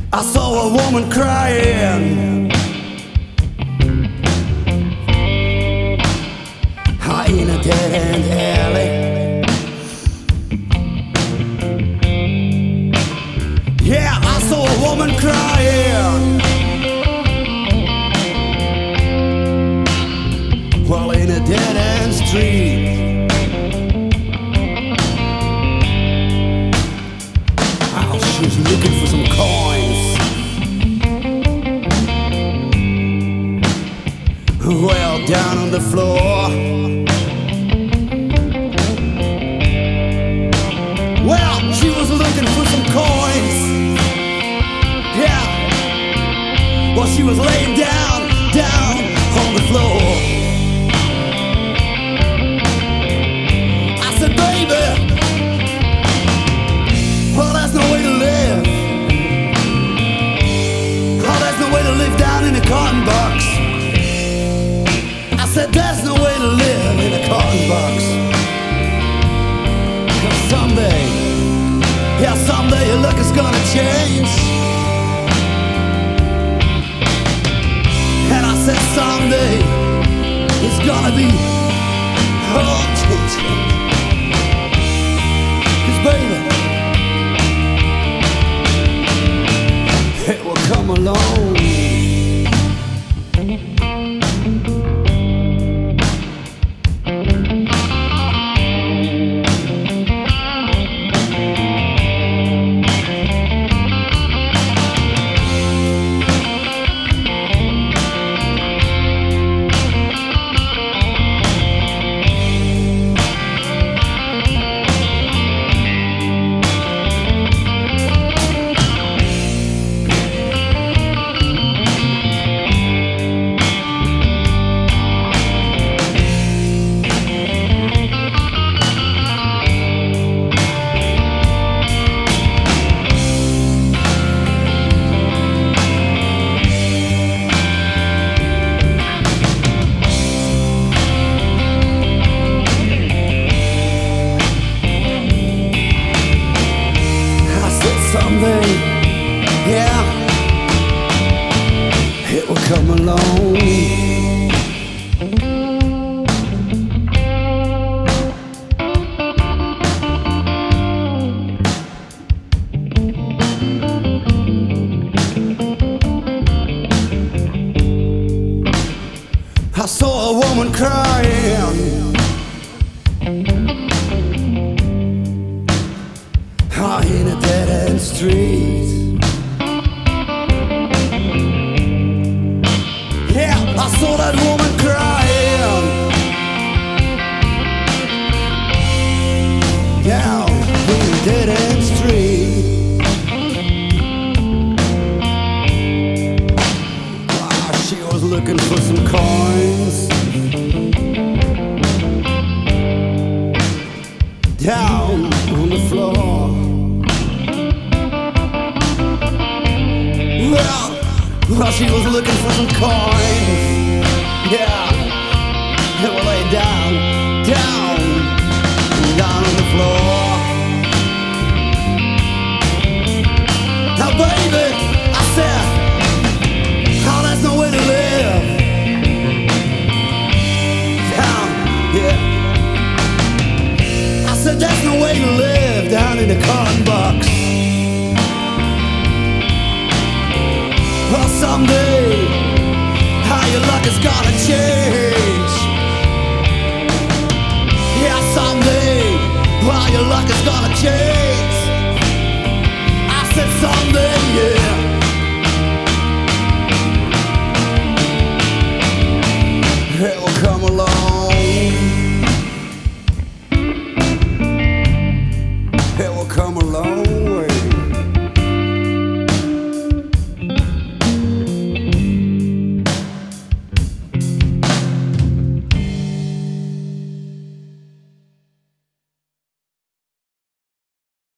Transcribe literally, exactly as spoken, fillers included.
I saw a woman crying in a dead-end alley. Yeah, I saw a woman crying while in a dead-end street. Oh, she was looking for some coins. Well, down on the floor. Well, she was looking for some coins. Yeah. Well, she was laying down, down on the floor. I said, baby, well, there's no way to live. Oh, there's no way to live down in a cotton box. I said, there's no way to live in a cotton box. Cause someday, yeah, someday your luck is gonna change. And I said, someday it's gonna be all changing. Cause baby, it will come along. Someday, yeah, it will come along. I saw a woman crying in a dead-end street. Yeah, I saw that woman crying down in a dead-end street. Ah, she was looking for some coins down on the floor. Well, well, she was looking for some coins. Yeah, they were laid down, down, down on the floor. Now, baby, I said, oh, there's no way to live down, yeah. I said, there's no way to live down in a cotton box. Well, someday, how your luck is gonna change. Yeah, someday, well, your luck is gonna change. I said someday.